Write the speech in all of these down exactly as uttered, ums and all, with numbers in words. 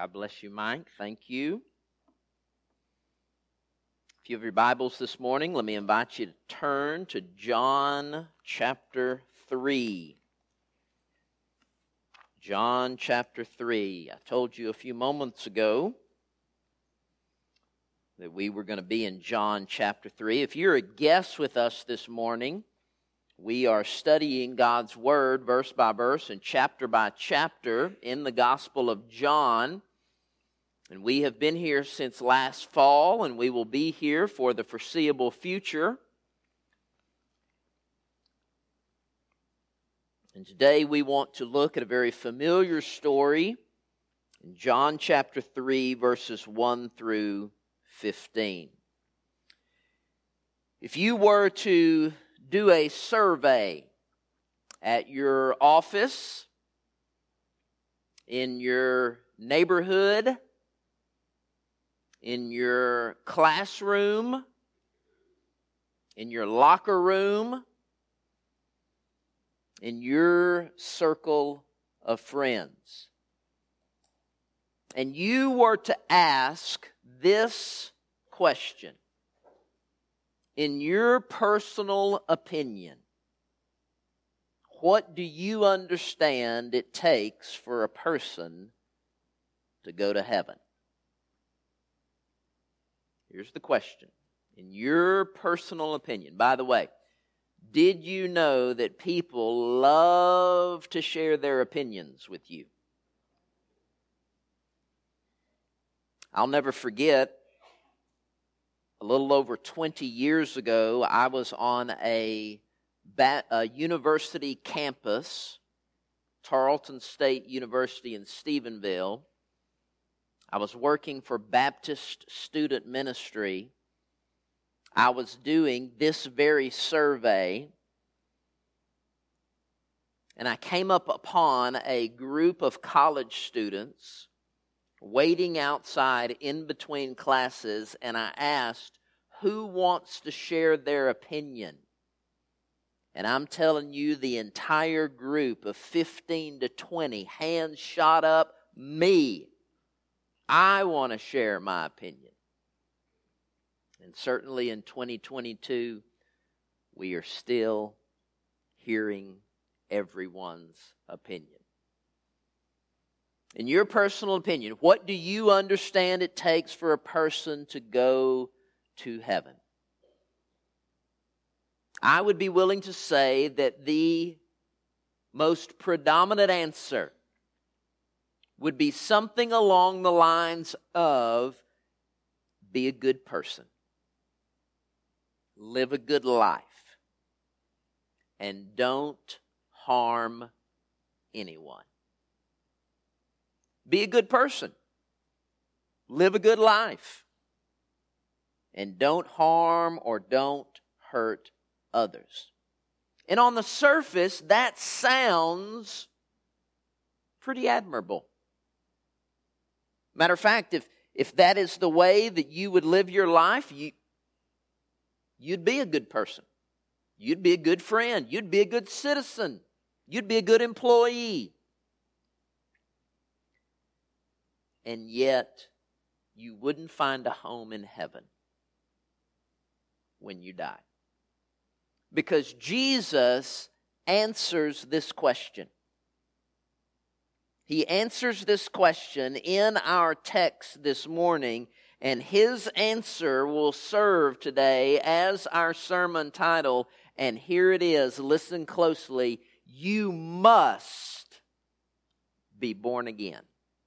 God bless you, Mike. Thank you. If you have your Bibles this morning, let me invite you to turn to John chapter three. John chapter three. I told you a few moments ago that we were going to be in John chapter three. If you're a guest with us this morning, we are studying God's Word verse by verse and chapter by chapter in the Gospel of John. And we have been here since last fall, and we will be here for the foreseeable future. And today we want to look at a very familiar story in John chapter three, verses one through fifteen. If you were to do a survey at your office, in your neighborhood, in your classroom, in your locker room, in your circle of friends, and you were to ask this question, in your personal opinion, what do you understand it takes for a person to go to heaven? Here's the question. In your personal opinion, by the way, did you know that people love to share their opinions with you? I'll never forget, a little over twenty years ago, I was on a, a university campus, Tarleton State University in Stephenville. I was working for Baptist Student Ministry. I was doing this very survey, and I came up upon a group of college students waiting outside in between classes, and I asked, who wants to share their opinion? And I'm telling you, the entire group of fifteen to twenty, hands shot up, me. I want to share my opinion. And certainly in twenty twenty-two, we are still hearing everyone's opinion. In your personal opinion, what do you understand it takes for a person to go to heaven? I would be willing to say that the most predominant answer would be something along the lines of be a good person, live a good life, and don't harm anyone. Be a good person, live a good life, and don't harm or don't hurt others. And on the surface, that sounds pretty admirable. Matter of fact, if, if that is the way that you would live your life, you, you'd be a good person. You'd be a good friend. You'd be a good citizen. You'd be a good employee. And yet, you wouldn't find a home in heaven when you die. Because Jesus answers this question. He answers this question in our text this morning, and his answer will serve today as our sermon title. And here it is. Listen closely. You must be born again.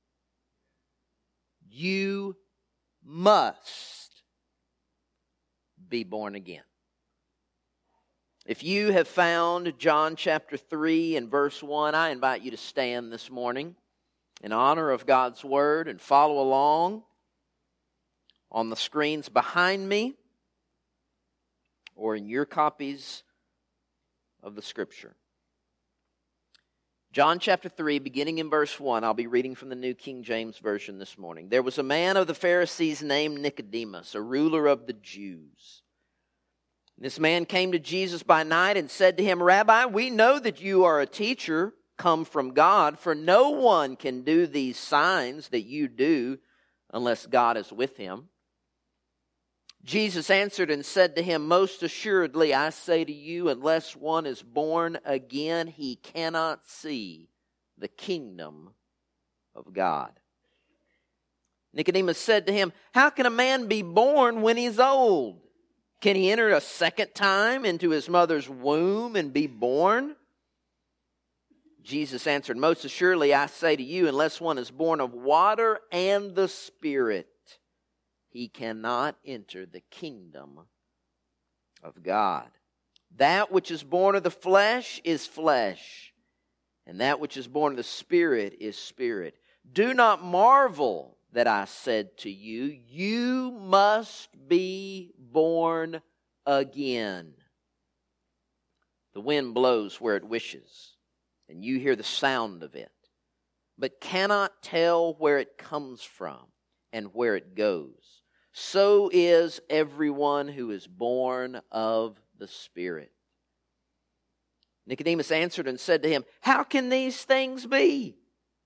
You must be born again. If you have found John chapter three and verse one, I invite you to stand this morning in honor of God's Word and follow along on the screens behind me or in your copies of the Scripture. John chapter three, beginning in verse one, I'll be reading from the New King James Version this morning. There was a man of the Pharisees named Nicodemus, a ruler of the Jews. This man came to Jesus by night and said to him, Rabbi, we know that you are a teacher come from God, for no one can do these signs that you do unless God is with him." Jesus answered and said to him, "Most assuredly, I say to you, unless one is born again, he cannot see the kingdom of God." Nicodemus said to him, "How can a man be born when he's old? Can he enter a second time into his mother's womb and be born?" Jesus answered, "Most assuredly, I say to you, unless one is born of water and the Spirit, he cannot enter the kingdom of God. That which is born of the flesh is flesh, and that which is born of the Spirit is spirit. Do not marvel that I said to you, you must be born again. The wind blows where it wishes, and you hear the sound of it, but cannot tell where it comes from and where it goes. So is everyone who is born of the Spirit." Nicodemus answered and said to him, "How can these things be?"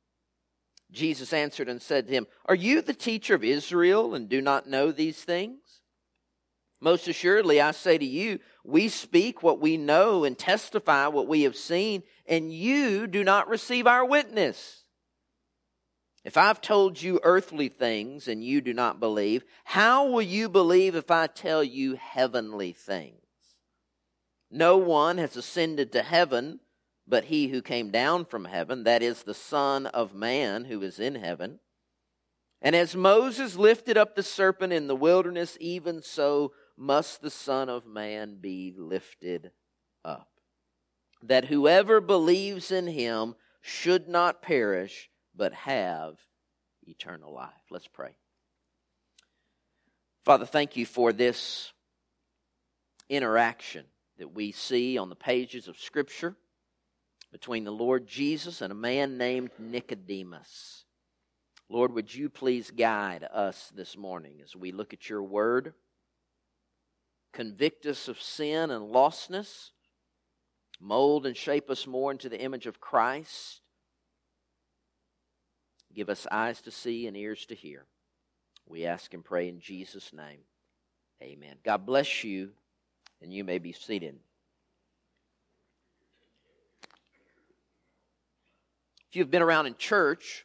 Jesus answered and said to him, "Are you the teacher of Israel and do not know these things? Most assuredly, I say to you, we speak what we know and testify what we have seen, and you do not receive our witness. If I've told you earthly things and you do not believe, how will you believe if I tell you heavenly things? No one has ascended to heaven but he who came down from heaven, that is the Son of Man who is in heaven. And as Moses lifted up the serpent in the wilderness, even so must the Son of Man be lifted up, that whoever believes in him should not perish, but have eternal life." Let's pray. Father, thank you for this interaction that we see on the pages of Scripture between the Lord Jesus and a man named Nicodemus. Lord, would you please guide us this morning as we look at your word? Convict us of sin and lostness. Mold and shape us more into the image of Christ. Give us eyes to see and ears to hear. We ask and pray in Jesus' name. Amen. God bless you, and you may be seated. If you've been around in church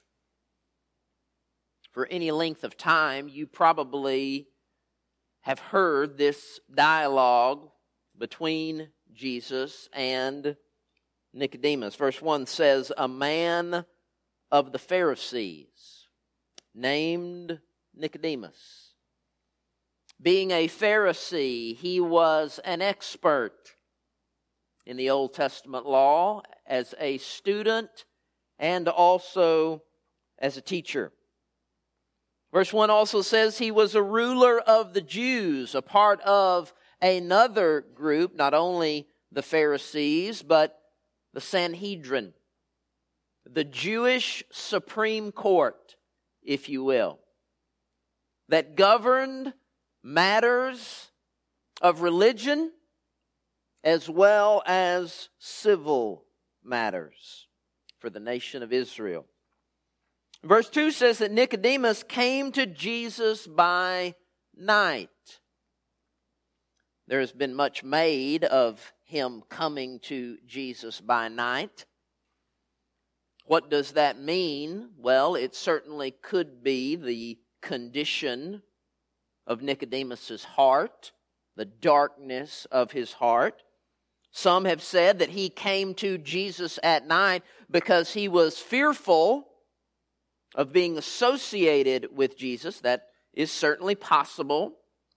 for any length of time, you probably have heard this dialogue between Jesus and Nicodemus. Verse one says, "A man of the Pharisees named Nicodemus." Being a Pharisee, he was an expert in the Old Testament law as a student and also as a teacher. Verse one also says he was a ruler of the Jews, a part of another group, not only the Pharisees, but the Sanhedrin, the Jewish Supreme Court, if you will, that governed matters of religion as well as civil matters for the nation of Israel. Verse two says that Nicodemus came to Jesus by night. There has been much made of him coming to Jesus by night. What does that mean? Well, it certainly could be the condition of Nicodemus's heart, the darkness of his heart. Some have said that he came to Jesus at night because he was fearful of being associated with Jesus. That is certainly possible.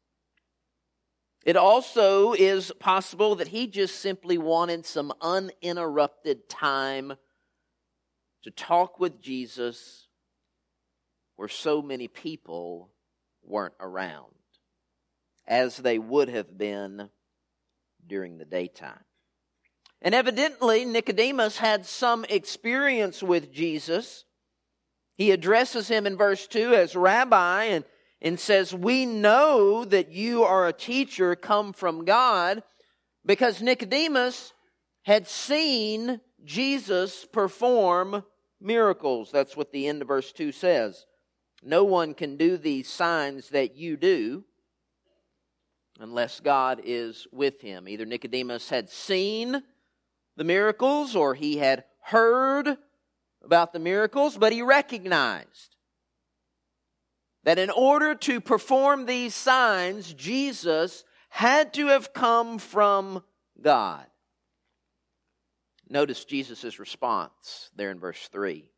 It also is possible that he just simply wanted some uninterrupted time to talk with Jesus where so many people weren't around, as they would have been during the daytime. And evidently, Nicodemus had some experience with Jesus. He addresses him in verse two as Rabbi and, and says, "We know that you are a teacher come from God," because Nicodemus had seen Jesus perform miracles. That's what the end of verse two says. No one can do these signs that you do unless God is with him. Either Nicodemus had seen the miracles or he had heard about the miracles, but he recognized that in order to perform these signs, Jesus had to have come from God. Notice Jesus' response there in verse three.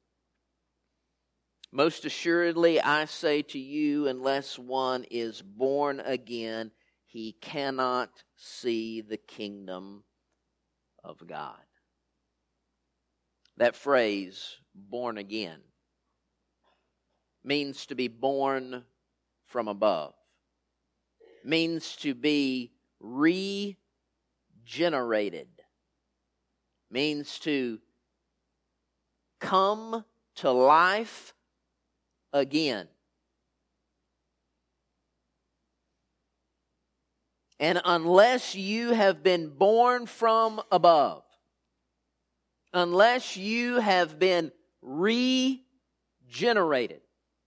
Most assuredly, I say to you, unless one is born again, he cannot see the kingdom of God. That phrase, born again, means to be born from above. Means to be regenerated. Means to come to life again. And unless you have been born from above, unless you have been regenerated,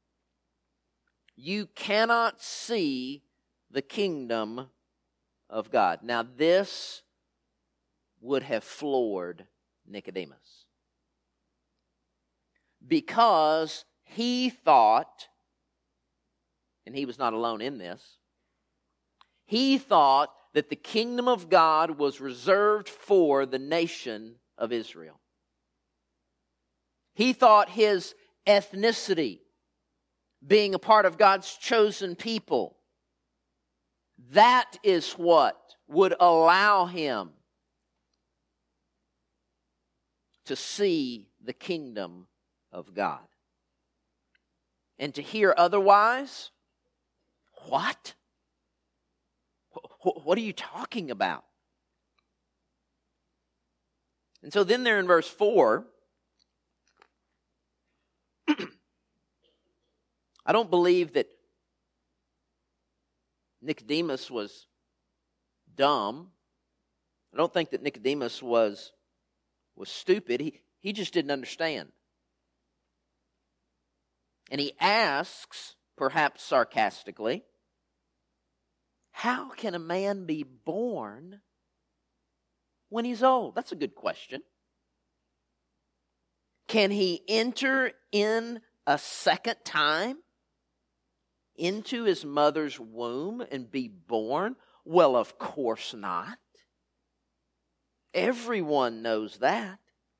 you cannot see the kingdom of God. Now this would have floored Nicodemus, because he thought, and he was not alone in this, he thought that the kingdom of God was reserved for the nation of Israel. He thought his ethnicity, being a part of God's chosen people, that is what would allow him to see the kingdom of God. And to hear otherwise, what? What are you talking about? And so then there in verse four, I don't believe that Nicodemus was dumb. I don't think that Nicodemus was, was stupid. He, he just didn't understand. And he asks, perhaps sarcastically, how can a man be born when he's old? That's a good question. Can he enter in a second time into his mother's womb and be born? Well, of course not. Everyone knows that.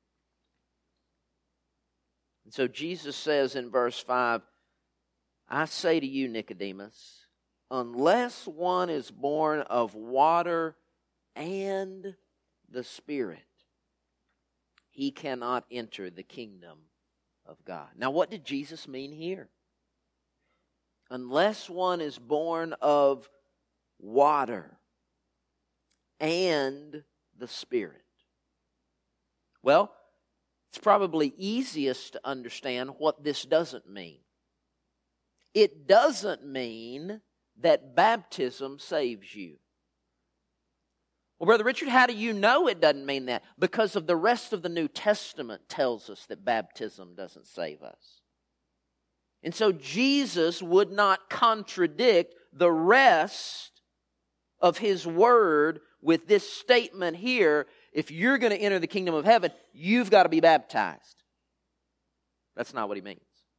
And so Jesus says in verse five, I say to you, Nicodemus, unless one is born of water and the Spirit, he cannot enter the kingdom of God. Now, what did Jesus mean here? Unless one is born of water and the Spirit. Well, it's probably easiest to understand what this doesn't mean. It doesn't mean that baptism saves you. Well, Brother Richard, how do you know it doesn't mean that? Because of the rest of the New Testament tells us that baptism doesn't save us. And so Jesus would not contradict the rest of His Word with this statement here. If you're going to enter the kingdom of heaven, you've got to be baptized. That's not what He means.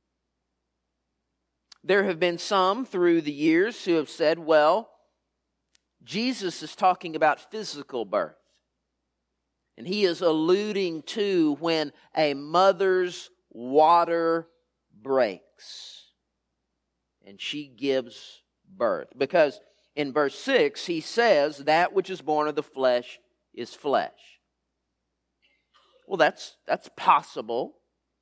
There have been some through the years who have said, well, Jesus is talking about physical birth. And He is alluding to when a mother's water breaks and she gives birth. Because in verse six, He says, that which is born of the flesh is flesh. Well, that's, that's possible.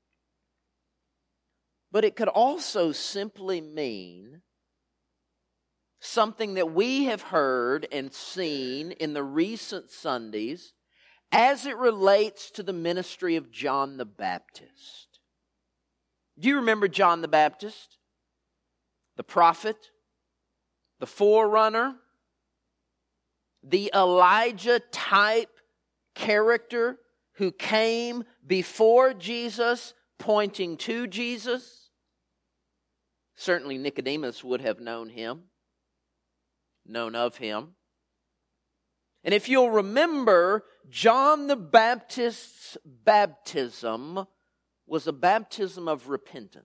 But it could also simply mean something that we have heard and seen in the recent Sundays as it relates to the ministry of John the Baptist. Do you remember John the Baptist? The prophet, the forerunner, the Elijah type character who came before Jesus, pointing to Jesus. Certainly Nicodemus would have known him, known of him. And if you'll remember, John the Baptist's baptism was a baptism of repentance.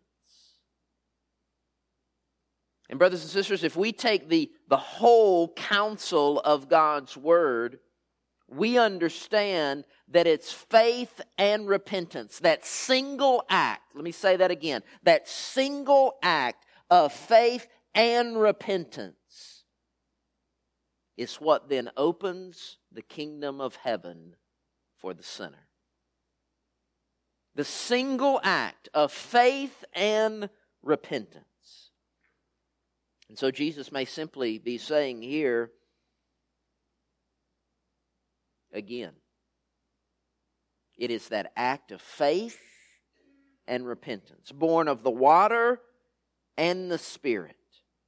And brothers and sisters, if we take the, the whole counsel of God's Word, we understand that it's faith and repentance. That single act, let me say that again, that single act of faith and repentance is what then opens the kingdom of heaven for the sinner. The single act of faith and repentance. And so Jesus may simply be saying here, again, it is that act of faith and repentance, born of the water and the Spirit.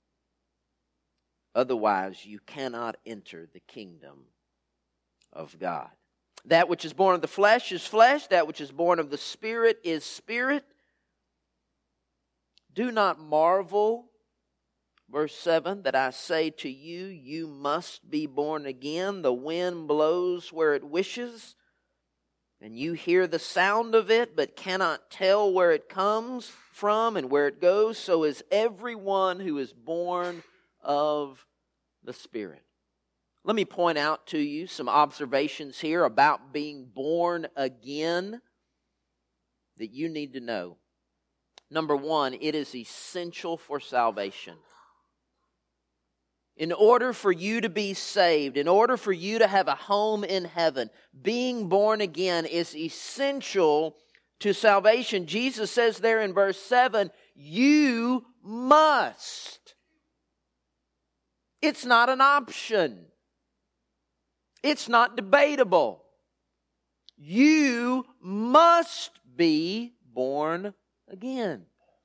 Otherwise, you cannot enter the kingdom of God. That which is born of the flesh is flesh. That which is born of the Spirit is spirit. Do not marvel, verse seven, that I say to you, you must be born again. The wind blows where it wishes, and you hear the sound of it, but cannot tell where it comes from and where it goes. So is everyone who is born of the Spirit. Let me point out to you some observations here about being born again that you need to know. Number one, it is essential for salvation. In order for you to be saved, in order for you to have a home in heaven, being born again is essential to salvation. Jesus says there in verse seven, you must. It's not an option. It's not debatable. You must be born again.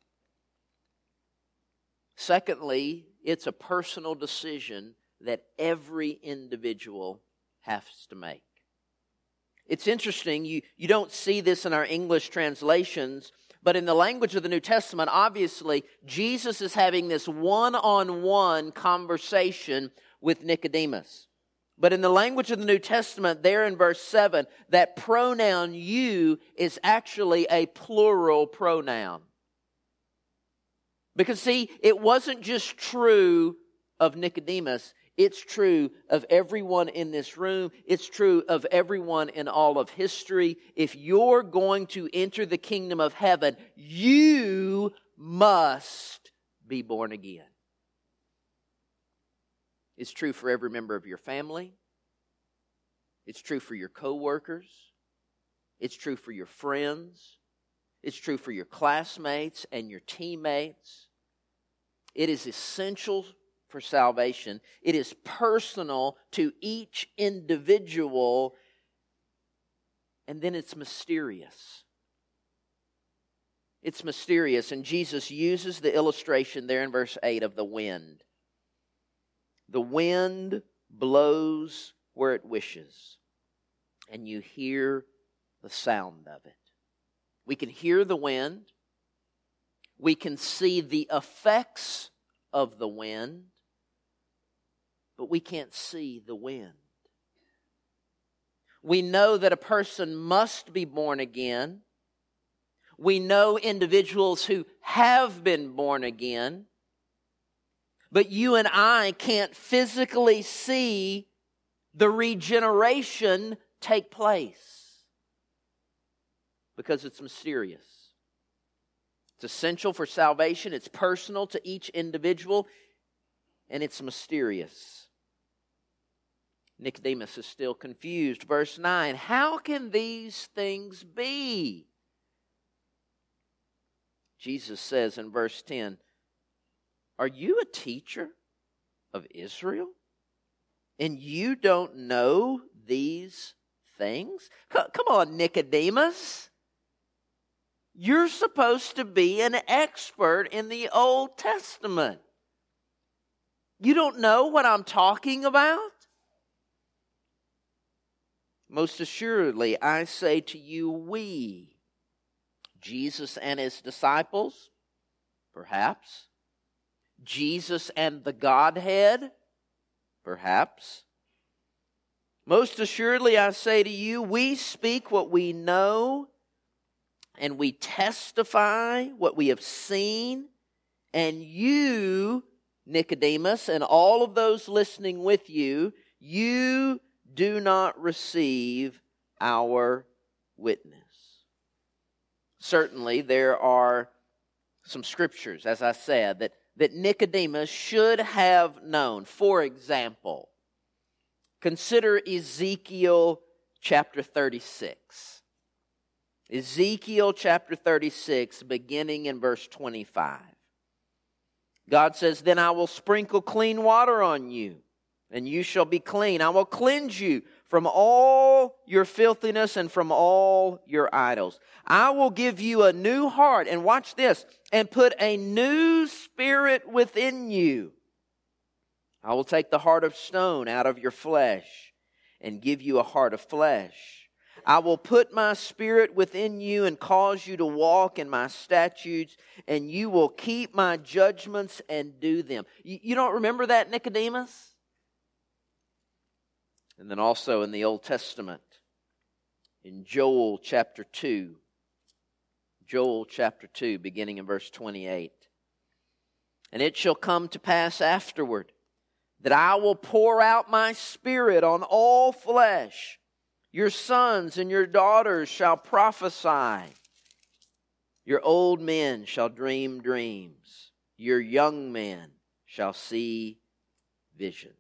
Secondly, it's a personal decision that every individual has to make. It's interesting, you, you don't see this in our English translations, but in the language of the New Testament, obviously, Jesus is having this one-on-one conversation with Nicodemus. But in the language of the New Testament, there in verse seven, that pronoun you is actually a plural pronoun. Because see, it wasn't just true of Nicodemus, it's true of everyone in this room. It's true of everyone in all of history. If you're going to enter the kingdom of heaven, you must be born again. It's true for every member of your family. It's true for your co-workers. It's true for your friends. It's true for your classmates and your teammates. It is essential for salvation. It is personal to each individual. And then it's mysterious. It's mysterious. And Jesus uses the illustration there in verse eight of the wind. The wind blows where it wishes, and you hear the sound of it. We can hear the wind. We can see the effects of the wind, but we can't see the wind. We know that a person must be born again. We know individuals who have been born again. But you and I can't physically see the regeneration take place because it's mysterious. It's essential for salvation. It's personal to each individual, and it's mysterious. Nicodemus is still confused. Verse nine, how can these things be? Jesus says in verse ten, are you a teacher of Israel, and you don't know these things? Come on, Nicodemus. You're supposed to be an expert in the Old Testament. You don't know what I'm talking about? Most assuredly, I say to you, we, Jesus and his disciples, perhaps. Jesus and the Godhead, perhaps. Most assuredly, I say to you, we speak what we know, and we testify what we have seen, and you, Nicodemus, and all of those listening with you, you do not receive our witness. Certainly, there are some scriptures, as I said, that, that Nicodemus should have known. For example, consider Ezekiel chapter thirty-six. Ezekiel chapter thirty-six, beginning in verse twenty-five. God says, "Then I will sprinkle clean water on you, and you shall be clean. I will cleanse you from all your filthiness and from all your idols. I will give you a new heart," and watch this, "and put a new spirit within you. I will take the heart of stone out of your flesh and give you a heart of flesh. I will put my spirit within you and cause you to walk in my statutes, and you will keep my judgments and do them." You, you don't remember that, Nicodemus? And then also in the Old Testament, in Joel chapter two, Joel chapter two, beginning in verse twenty-eight. "And it shall come to pass afterward that I will pour out my spirit on all flesh. Your sons and your daughters shall prophesy. Your old men shall dream dreams. Your young men shall see visions."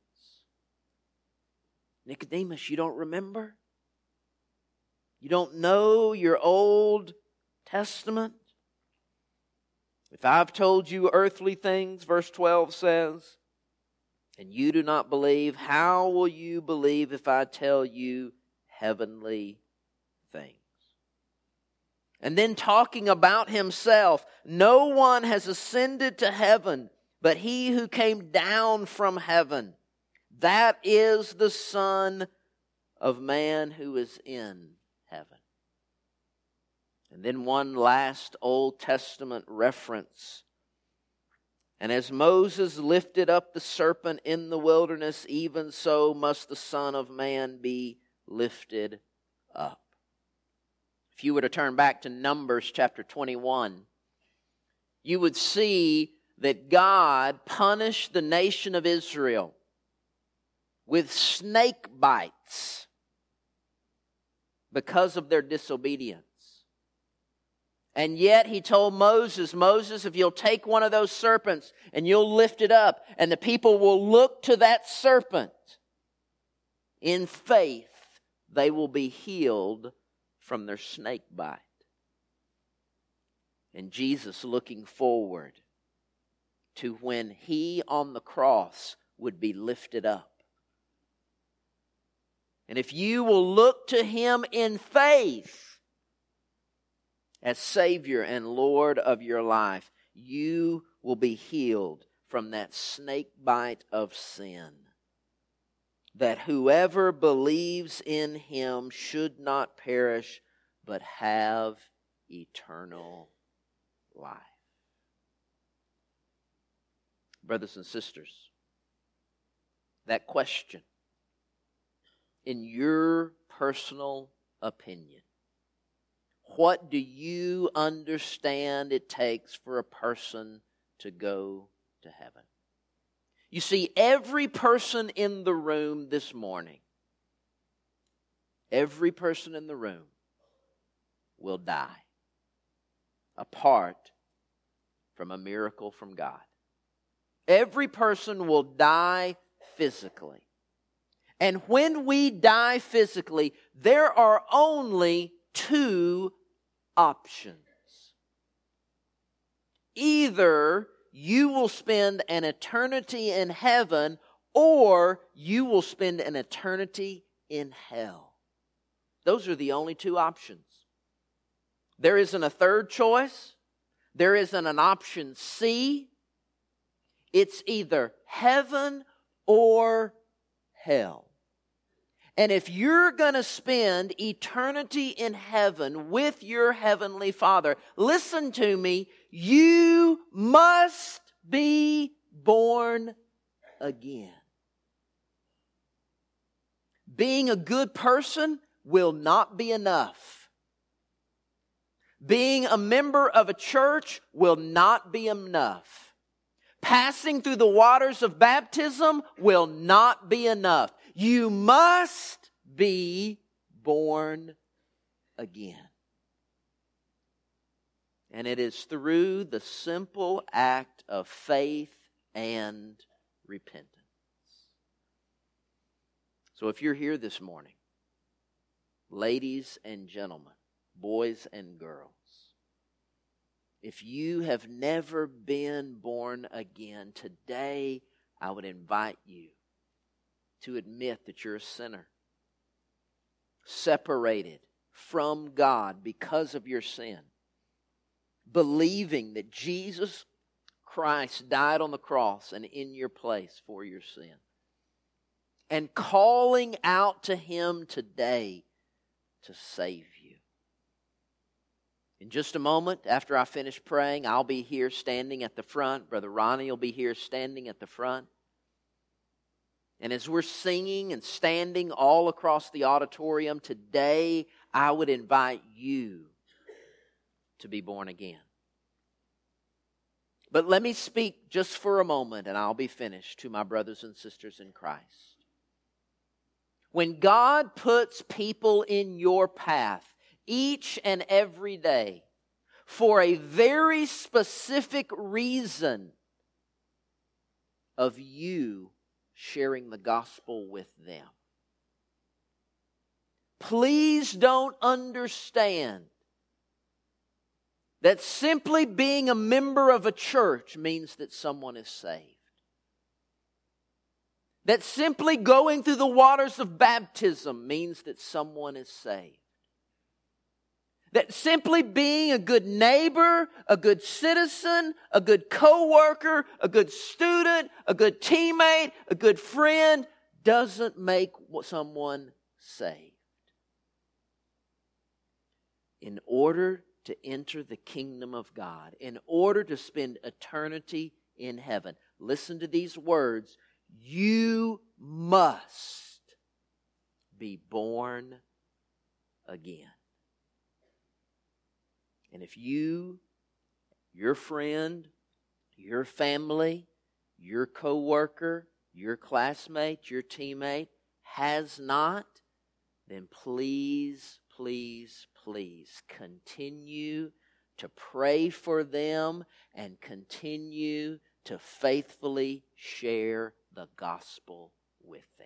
Nicodemus, you don't remember? You don't know your Old Testament? "If I've told you earthly things," verse twelve says, "and you do not believe, how will you believe if I tell you heavenly things?" And then talking about himself, "No one has ascended to heaven but he who came down from heaven. That is the Son of Man who is in heaven." And then one last Old Testament reference. "And as Moses lifted up the serpent in the wilderness, even so must the Son of Man be lifted up." If you were to turn back to Numbers chapter twenty-one, you would see that God punished the nation of Israel with snake bites because of their disobedience. And yet he told Moses, "Moses, if you'll take one of those serpents and you'll lift it up, and the people will look to that serpent in faith, they will be healed from their snake bite." And Jesus looking forward to when he on the cross would be lifted up. And if you will look to him in faith as Savior and Lord of your life, you will be healed from that snake bite of sin. That whoever believes in him should not perish, but have eternal life. Brothers and sisters, that question, in your personal opinion, what do you understand it takes for a person to go to heaven? You see, every person in the room this morning, every person in the room will die apart from a miracle from God. Every person will die physically. And when we die physically, there are only two options. Either you will spend an eternity in heaven, or you will spend an eternity in hell. Those are the only two options. There isn't a third choice. There isn't an option C. It's either heaven or hell. And if you're going to spend eternity in heaven with your Heavenly Father, listen to me, you must be born again. Being a good person will not be enough. Being a member of a church will not be enough. Passing through the waters of baptism will not be enough. You must be born again. And it is through the simple act of faith and repentance. So if you're here this morning, ladies and gentlemen, boys and girls, if you have never been born again, today I would invite you to admit that you're a sinner, separated from God because of your sin, believing that Jesus Christ died on the cross and in your place for your sin, and calling out to Him today to save you. In just a moment, after I finish praying, I'll be here standing at the front. Brother Ronnie will be here standing at the front. And as we're singing and standing all across the auditorium today, I would invite you to be born again. But let me speak just for a moment, and I'll be finished, to my brothers and sisters in Christ. When God puts people in your path each and every day for a very specific reason of you sharing the gospel with them, please don't understand that simply being a member of a church means that someone is saved. That simply going through the waters of baptism means that someone is saved. That simply being a good neighbor, a good citizen, a good co-worker, a good student, a good teammate, a good friend doesn't make someone saved. In order to enter the kingdom of God, in order to spend eternity in heaven, listen to these words, you must be born again. And if you, your friend, your family, your coworker, your classmate, your teammate has not, then please, please, please continue to pray for them and continue to faithfully share the gospel with them.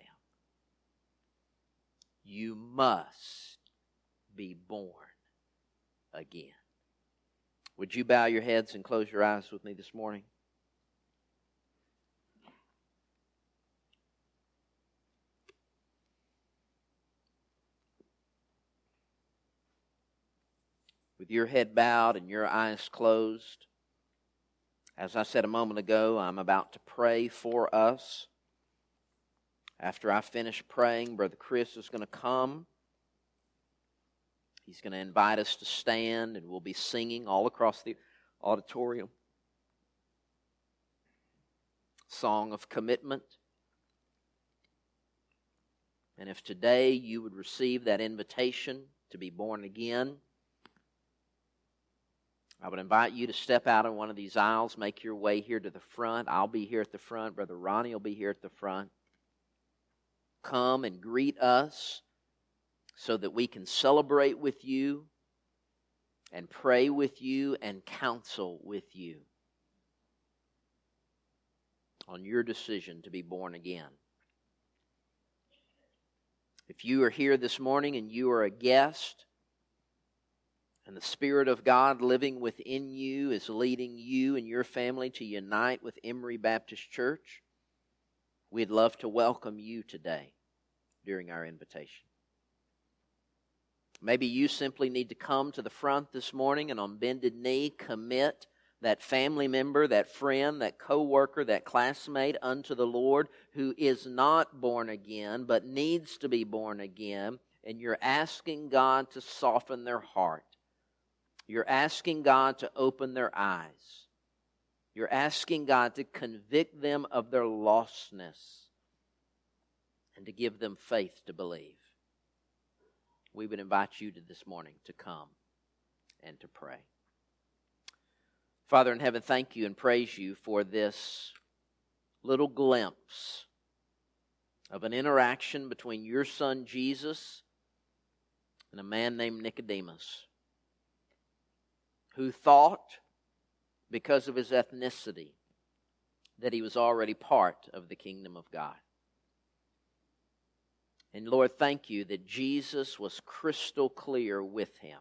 You must be born again. Would you bow your heads and close your eyes with me this morning? With your head bowed and your eyes closed, as I said a moment ago, I'm about to pray for us. After I finish praying, Brother Chris is going to come. He's going to invite us to stand, and we'll be singing all across the auditorium. Song of commitment. And if today you would receive that invitation to be born again, I would invite you to step out on one of these aisles, make your way here to the front. I'll be here at the front. Brother Ronnie will be here at the front. Come and greet us so that we can celebrate with you and pray with you and counsel with you on your decision to be born again. If you are here this morning and you are a guest, and the Spirit of God living within you is leading you and your family to unite with Emory Baptist Church, we'd love to welcome you today during our invitation. Maybe you simply need to come to the front this morning and on bended knee commit that family member, that friend, that co-worker, that classmate unto the Lord who is not born again but needs to be born again, and you're asking God to soften their heart. You're asking God to open their eyes. You're asking God to convict them of their lostness and to give them faith to believe. We would invite you to this morning to come and to pray. Father in heaven, thank you and praise you for this little glimpse of an interaction between your son Jesus and a man named Nicodemus, who thought, because of his ethnicity, that he was already part of the kingdom of God. And Lord, thank you that Jesus was crystal clear with him.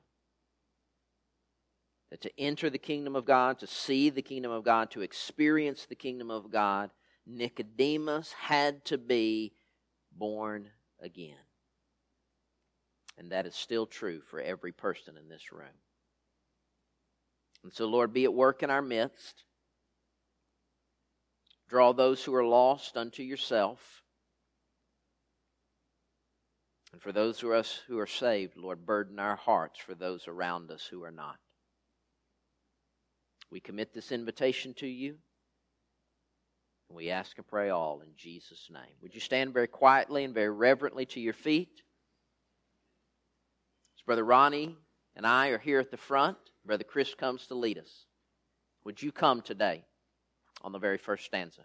That to enter the kingdom of God, to see the kingdom of God, to experience the kingdom of God, Nicodemus had to be born again. And that is still true for every person in this room. And so, Lord, be at work in our midst. Draw those who are lost unto yourself. And for those of us who are saved, Lord, burden our hearts for those around us who are not. We commit this invitation to you, and we ask and pray all in Jesus' name. Would you stand very quietly and very reverently to your feet? As Brother Ronnie and I are here at the front, Brother Chris comes to lead us. Would you come today on the very first stanza?